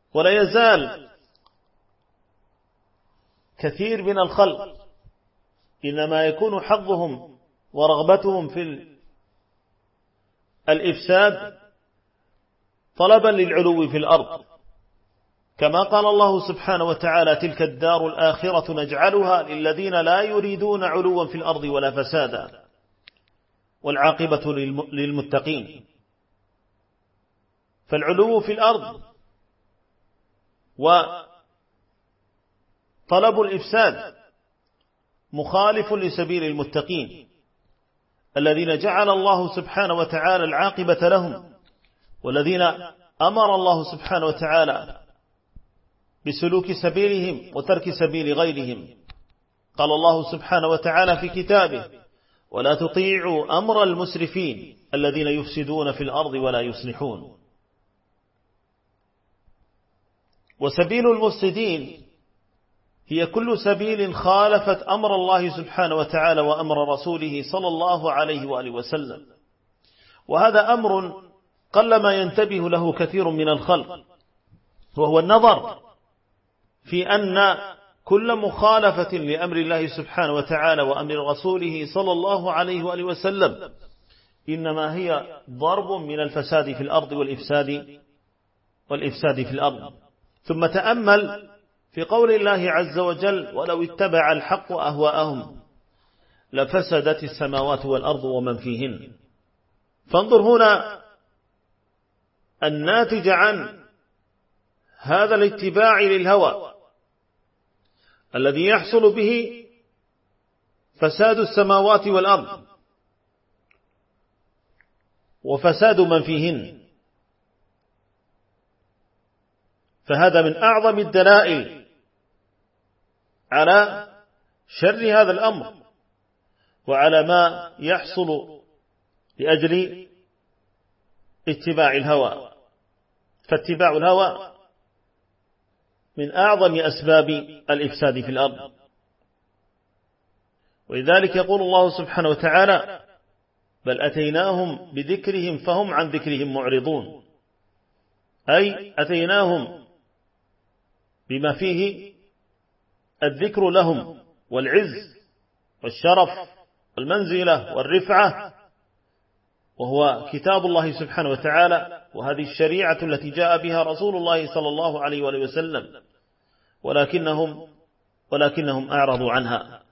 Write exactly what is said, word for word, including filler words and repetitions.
ولا يزال كثير من الخلق إنما يكون حظهم ورغبتهم في الإفساد طلبا للعلو في الأرض، كما قال الله سبحانه وتعالى: تلك الدار الآخرة نجعلها للذين لا يريدون علوا في الأرض ولا فسادا والعاقبة للمتقين. فالعلو في الأرض وطلب الإفساد مخالف لسبيل المتقين الذين جعل الله سبحانه وتعالى العاقبة لهم، والذين أمر الله سبحانه وتعالى بسلوك سبيلهم وترك سبيل غيرهم. قال الله سبحانه وتعالى في كتابه: ولا تطيعوا أمر المسرفين الذين يفسدون في الأرض ولا يصلحون. وسبيل المفسدين هي كل سبيل خالفت أمر الله سبحانه وتعالى وأمر رسوله صلى الله عليه وآله وسلم، وهذا أمر قلما ينتبه له كثير من الخلق، وهو النظر في أن كل مخالفة لأمر الله سبحانه وتعالى وأمر رسوله صلى الله عليه وآله وسلم إنما هي ضرب من الفساد في الأرض والإفساد والإفساد في الأرض. ثم تأمل في قول الله عز وجل: ولو اتبع الحق أهواءهم لفسدت السماوات والأرض ومن فيهن. فانظر هنا الناتج عن هذا الاتباع للهوى الذي يحصل به فساد السماوات والأرض وفساد من فيهن. فهذا من أعظم الدلائل على شر هذا الأمر وعلى ما يحصل لأجل اتباع الهوى. فاتباع الهوى من أعظم أسباب الإفساد في الأرض. ولذلك يقول الله سبحانه وتعالى: بل أتيناهم بذكرهم فهم عن ذكرهم معرضون، أي أتيناهم بما فيه الذكر لهم والعز والشرف والمنزلة والرفعة، وهو كتاب الله سبحانه وتعالى وهذه الشريعة التي جاء بها رسول الله صلى الله عليه وآله وسلم، ولكنهم ولكنهم أعرضوا عنها.